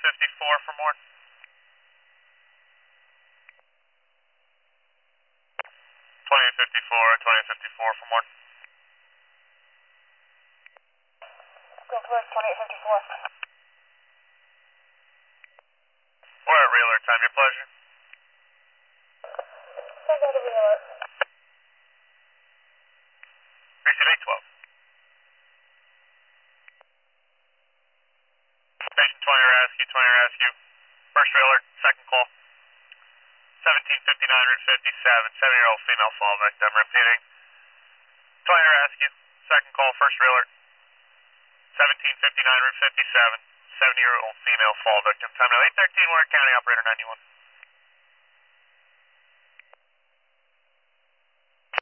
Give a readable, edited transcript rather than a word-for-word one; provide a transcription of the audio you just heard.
2054 for more. 2054 for more. Northwest 2854. We're at real alert time, your pleasure. Send out a real alert. Receive 812. Station 20 rescue, 20 rescue. First real alert, second call. 1759 Route 57, 7-year-old female fall victim. Repeating. 20 rescue, second call, first real alert. 1759 Route 57, 7-year-old female fall victim. Time now 813, Warren County, operator 91.